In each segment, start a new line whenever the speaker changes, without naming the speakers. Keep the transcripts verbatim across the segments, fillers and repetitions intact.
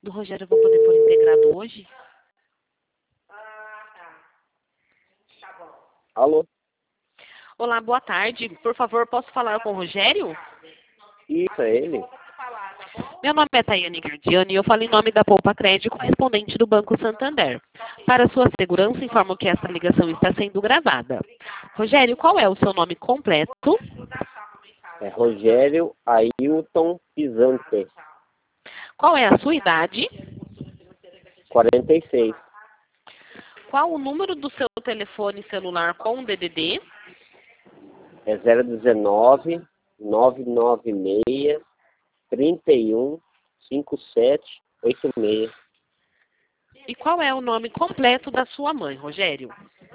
Do Rogério eu vou poder pôr integrado hoje?
Alô?
Olá, boa tarde. Por favor, posso falar com o Rogério?
Isso, é ele?
Meu nome é Tayane Gardiani e eu falo em nome da Poupa Crédito, correspondente do Banco Santander. Para sua segurança, informo que essa ligação está sendo gravada. Rogério, qual é o seu nome completo?
É Rogério Ailton Pisante,
Qual é a sua idade?
quarenta e seis.
Qual o número do seu telefone celular com D D D?
É zero um nove, nove nove seis, três um, cinco sete oito seis.
E qual é o nome completo da sua mãe, Rogério?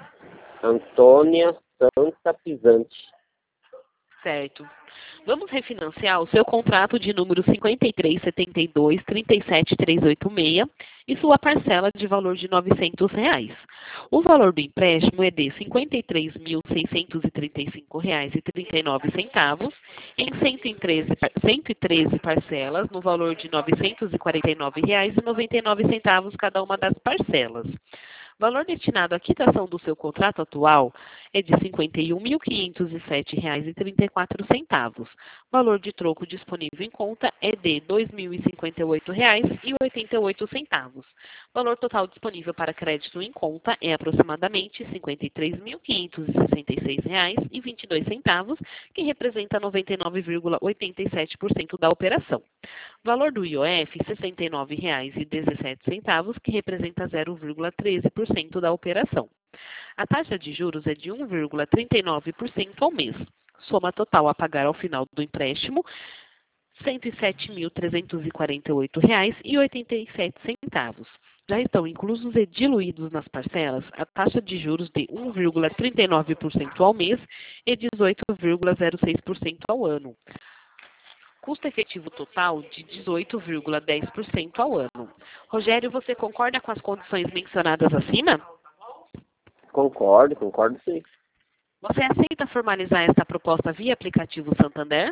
Antônia Santa Pisante.
Certo. Vamos refinanciar o seu contrato de número cinquenta e três setenta e dois, trinta e sete trezentos e oitenta e seis e sua parcela de valor de novecentos reais. O valor do empréstimo é de cinquenta e três mil, seiscentos e trinta e cinco reais e trinta e nove centavos em cento e treze, par- cento e treze parcelas no valor de novecentos e quarenta e nove reais e noventa e nove centavos cada uma das parcelas. O valor destinado à quitação do seu contrato atual é de cinquenta e um mil, quinhentos e sete reais e trinta e quatro centavos. O valor de troco disponível em conta é de dois mil e cinquenta e oito reais e oitenta e oito centavos. O valor total disponível para crédito em conta é aproximadamente cinquenta e três mil, quinhentos e sessenta e seis reais e vinte e dois centavos, que representa noventa e nove vírgula oitenta e sete por cento da operação. O valor do I O F, sessenta e nove reais e dezessete centavos, que representa zero vírgula treze por cento da operação. A taxa de juros é de um vírgula trinta e nove por cento ao mês. Soma total a pagar ao final do empréstimo, cento e sete mil, trezentos e quarenta e oito reais e oitenta e sete centavos. Já estão inclusos e diluídos nas parcelas a taxa de juros de um vírgula trinta e nove por cento ao mês e dezoito vírgula zero seis por cento ao ano. Custo efetivo total de dezoito vírgula dez por cento ao ano. Rogério, você concorda com as condições mencionadas acima?
Concordo, concordo sim.
Você aceita formalizar esta proposta via aplicativo Santander?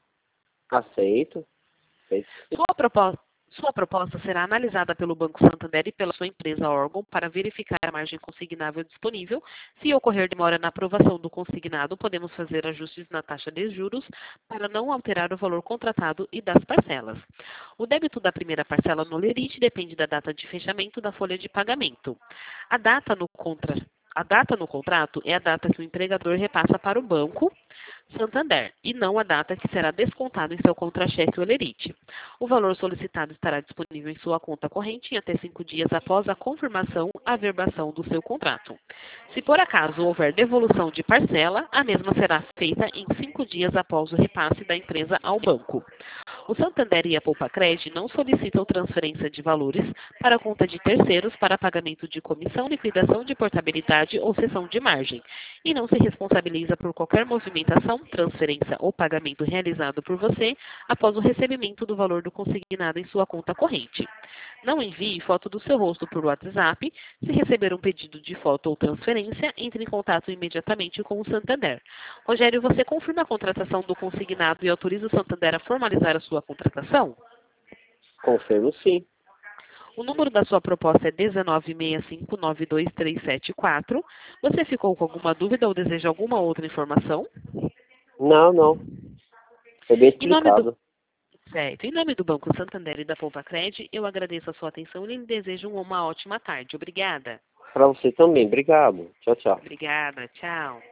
Aceito. Aceito.
Sua proposta, sua proposta será analisada pelo Banco Santander e pela sua empresa órgão para verificar a margem consignável disponível. Se ocorrer demora na aprovação do consignado, podemos fazer ajustes na taxa de juros para não alterar o valor contratado e das parcelas. O débito da primeira parcela no lerite depende da data de fechamento da folha de pagamento. A data no contra A data no contrato é a data que o empregador repassa para o Banco Santander e não a data que será descontado em seu contra-cheque ou lerite. O valor solicitado estará disponível em sua conta corrente em até cinco dias após a confirmação, averbação do seu contrato. Se por acaso houver devolução de parcela, a mesma será feita em cinco dias após o repasse da empresa ao banco. O Santander e a Poupa Crédito não solicitam transferência de valores para a conta de terceiros para pagamento de comissão, liquidação de portabilidade ou cessão de margem, e não se responsabiliza por qualquer movimentação, transferência ou pagamento realizado por você após o recebimento do valor do consignado em sua conta corrente. Não envie foto do seu rosto por WhatsApp. Se receber um pedido de foto ou transferência, entre em contato imediatamente com o Santander. Rogério, você confirma a contratação do consignado e autoriza o Santander a formalizar a sua contratação?
Confirmo sim.
O número da sua proposta é um nove seis cinco nove dois três sete quatro. Você ficou com alguma dúvida ou deseja alguma outra informação?
Não, não. Foi bem
Em nome do,
explicado.
certo. Em nome do Banco Santander e da Poupa Crédito, eu agradeço a sua atenção e lhe desejo uma ótima tarde. Obrigada.
Para você também. Obrigado. Tchau, tchau.
Obrigada. Tchau.